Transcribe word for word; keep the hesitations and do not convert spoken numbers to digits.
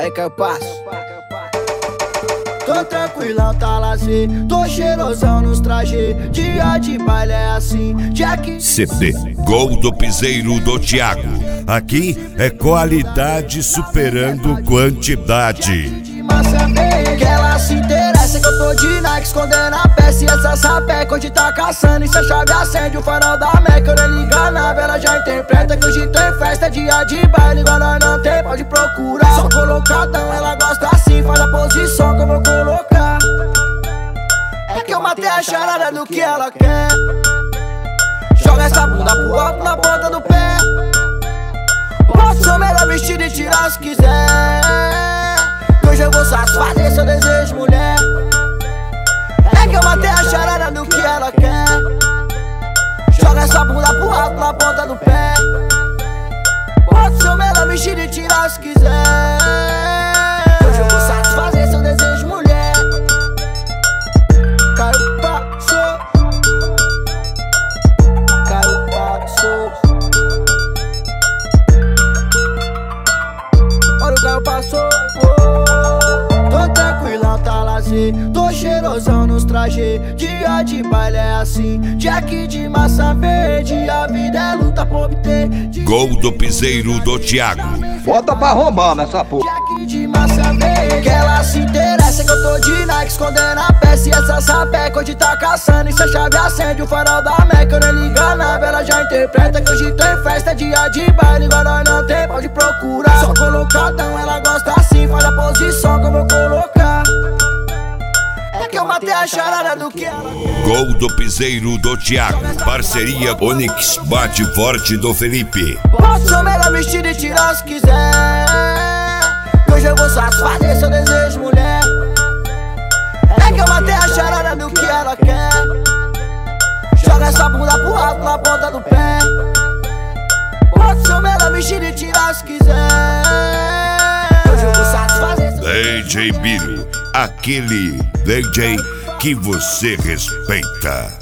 Aí que eu passo. Tô tranquilão, tá lazer. Tô cheirosão nos trajes. Dia de baile é assim. Jack. C D Gol do Piseiro do Thiago. Aqui é qualidade superando quantidade. Que ela se interessa que eu tô de Nike, escondendo a peça e essa sapeca. Hoje tá caçando e se a chave acende o farol da Meca. Eu nem liga nada, ela já interpreta que hoje tem festa, é dia de baile. Igual nós não tem, pode procurar. Só colocadão, ela gosta assim, faz a posição que eu vou colocar. É que eu matei a charada do que ela quer. Joga essa bunda pro alto na ponta do pé. Posso ser melhor vestido e tirar se quiser. Hoje eu vou satisfazer seu desejo, mulher. É que eu matei a charada do que ela quer. Joga essa bunda pro alto na ponta do pé. Pode ser o melhor vestido e tirar se quiser. Hoje eu vou satisfazer seu desejo, mulher. Caiu, passou. Caiu, passou. Olha o caiu, passou. Tô cheirosão nos trajes. Dia de baile é assim. Jack de massa verde. A vida é luta por obter. Gol do Piseiro do Thiago. Bota pra roubar nessa porra. Jack de massa verde. Que ela se interessa que eu tô de Nike, escondendo a peça e essa sapeca. Hoje tá caçando e se a chave acende o farol da Meca. Eu nem liga nada, ela já interpreta que hoje tem festa, é dia de baile. Igual nós não tem, pode procurar. Só colocadão, ela gosta assim, faz a posição que eu vou colocar. É que eu matei a charada do que ela quer. Gol do Piseiro do Thiago. Parceria Onix Bate Forte do Felipe. Posso ser o melhor vestido e tirar se quiser. Hoje eu vou satisfazer seu desejo, mulher. É que eu matei a charada do que ela quer. Joga essa bunda pro alto na ponta do pé. Posso ser o melhor vestido e tirar se quiser. Hoje eu vou satisfazer seu D J Biro, aquele D J que você respeita.